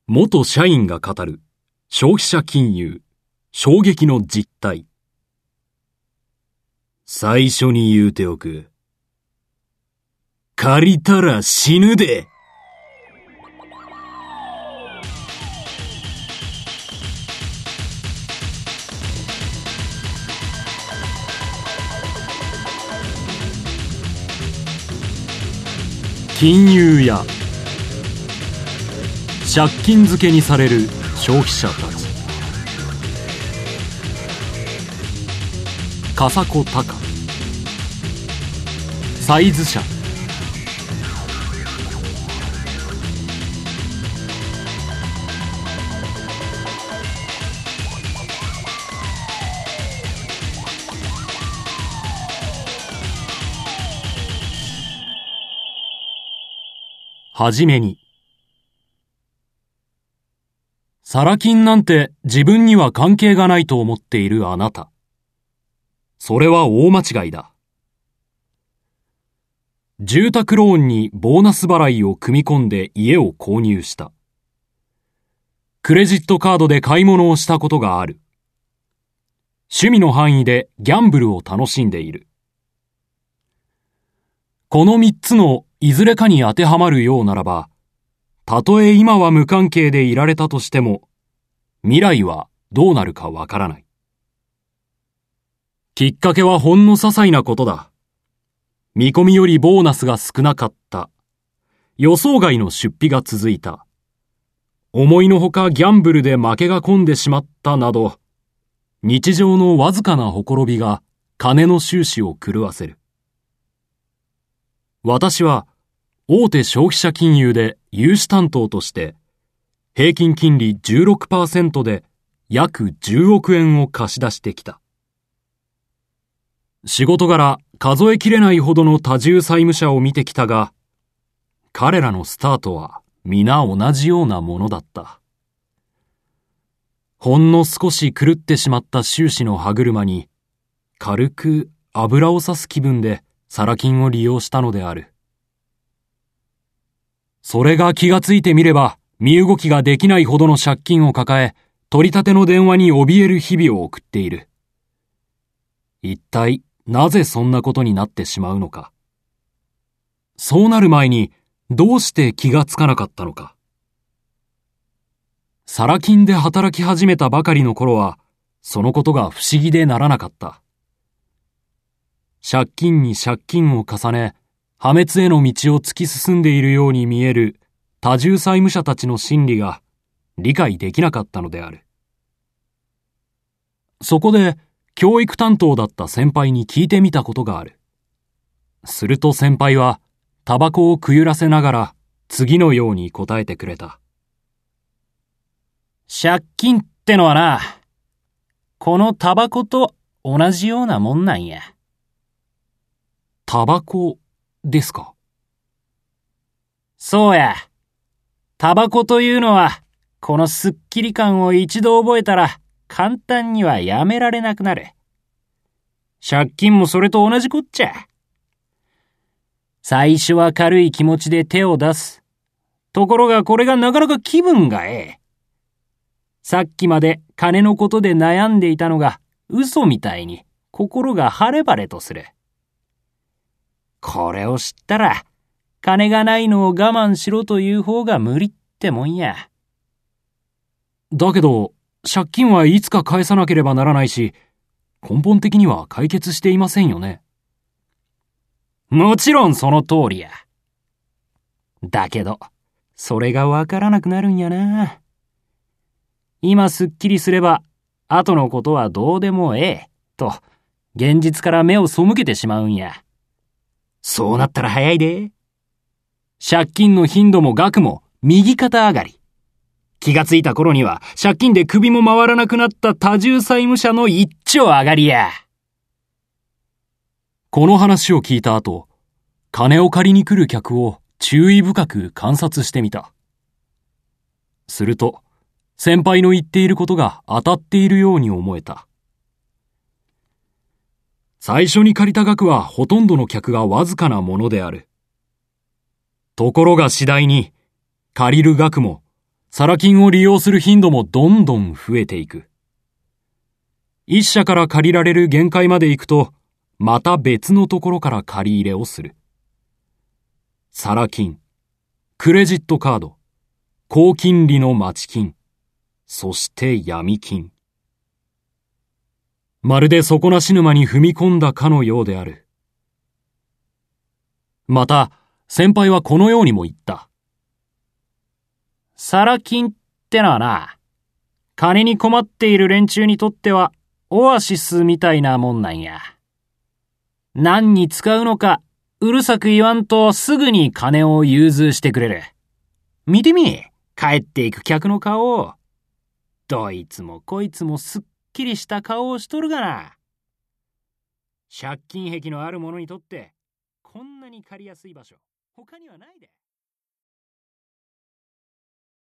元社員が語る消費者金融衝撃の実態。最初に言うておく。借りたら死ぬで。金融や借金漬けにされる消費者たち。笠子隆、サイズ社。はじめに、サラ金なんて自分には関係がないと思っているあなた。それは大間違いだ。住宅ローンにボーナス払いを組み込んで家を購入した。クレジットカードで買い物をしたことがある。趣味の範囲でギャンブルを楽しんでいる。この3つのいずれかに当てはまるようならば、たとえ今は無関係でいられたとしても、未来はどうなるかわからない。きっかけはほんの些細なことだ。見込みよりボーナスが少なかった。予想外の出費が続いた。思いのほかギャンブルで負けが込んでしまったなど、日常のわずかなほころびが金の収支を狂わせる。私は大手消費者金融で融資担当として平均金利 16% で約10億円を貸し出してきた。仕事柄数えきれないほどの多重債務者を見てきたが、彼らのスタートは皆同じようなものだった。ほんの少し狂ってしまった収支の歯車に軽く油を差す気分でサラ金を利用したのである。それが気がついてみれば身動きができないほどの借金を抱え、取り立ての電話に怯える日々を送っている。一体なぜそんなことになってしまうのか。そうなる前にどうして気がつかなかったのか。サラ金で働き始めたばかりの頃は、そのことが不思議でならなかった。借金に借金を重ね、破滅への道を突き進んでいるように見える多重債務者たちの心理が理解できなかったのである。そこで教育担当だった先輩に聞いてみたことがある。すると先輩はタバコをくゆらせながら次のように答えてくれた。 借金ってのはな、このタバコと同じようなもんなんや。 タバコですか？ そうや。タバコというのは、このスッキリ感を一度覚えたら簡単にはやめられなくなる。借金もそれと同じこっちゃ。最初は軽い気持ちで手を出す。ところがこれがなかなか気分がええ。さっきまで金のことで悩んでいたのが嘘みたいに心が晴れ晴れとする。これを知ったら、金がないのを我慢しろという方が無理ってもんや。 だけど、借金はいつか返さなければならないし、根本的には解決していませんよね。 もちろんその通りや。だけど、それがわからなくなるんやな。今すっきりすれば、後のことはどうでもええ、と、現実から目を背けてしまうんや。そうなったら早いで。借金の頻度も額も右肩上がり。気がついた頃には借金で首も回らなくなった多重債務者の一丁上がりや。 この話を聞いた後、金を借りに来る客を注意深く観察してみた。すると、先輩の言っていることが当たっているように思えた。最初に借りた額はほとんどの客がわずかなものである。ところが次第に、借りる額もサラ金を利用する頻度もどんどん増えていく。一社から借りられる限界まで行くと、また別のところから借り入れをする。サラ金、クレジットカード、高金利の待ち金、そして闇金。まるで底なし沼に踏み込んだかのようである。また、先輩はこのようにも言った。 サラ金ってのはな、金に困っている連中にとってはオアシスみたいなもんなんや。何に使うのかうるさく言わんとすぐに金を融通してくれる。見てみ、帰っていく客の顔を。どいつもこいつもすっきりした顔をしとるがな。借金癖のある者にとってこんなに借りやすい場所他にはないで。